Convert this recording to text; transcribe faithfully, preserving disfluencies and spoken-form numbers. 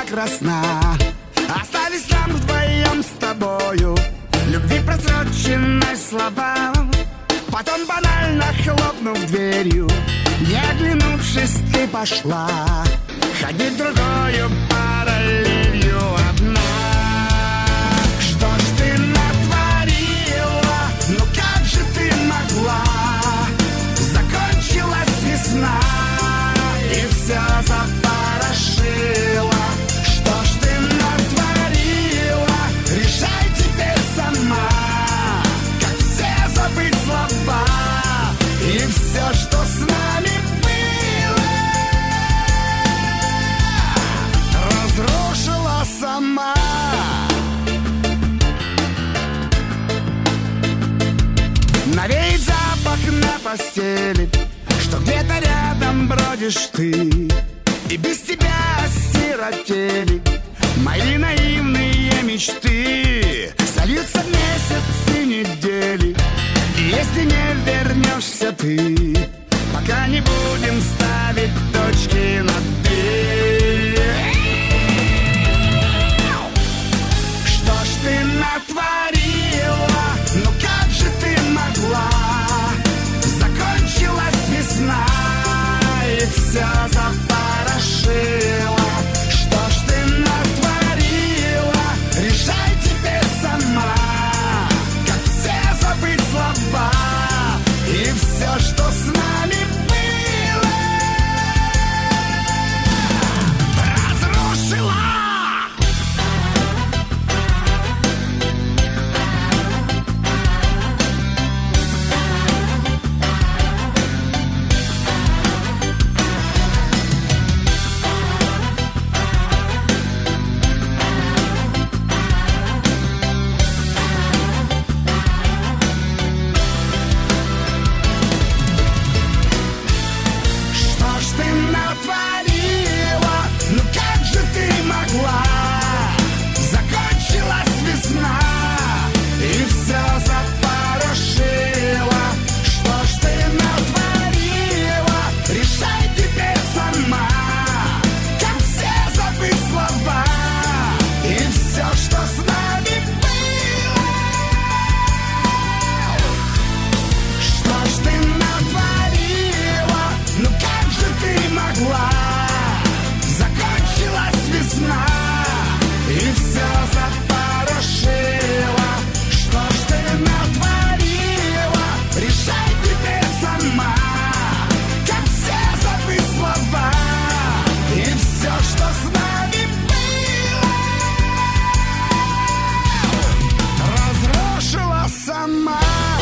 красна. Остались нам вдвоем с тобою любви просроченной слова. Потом банально хлопнув дверью, не оглянувшись, ты пошла ходить другою параллелью одна. Что ж ты натворила? Ну как же ты могла? Закончилась весна и все запорошила. Что ж ты натворила? Решай теперь сама, как все забыть слова и все, что с нами было, разрушила сама. Навеет запах на постели, что где-то рядом бродишь ты, и без тебя осиротели мои наивные мечты. Сольются месяцы, недели, и если не вернешься ты, пока не будем ставить точки на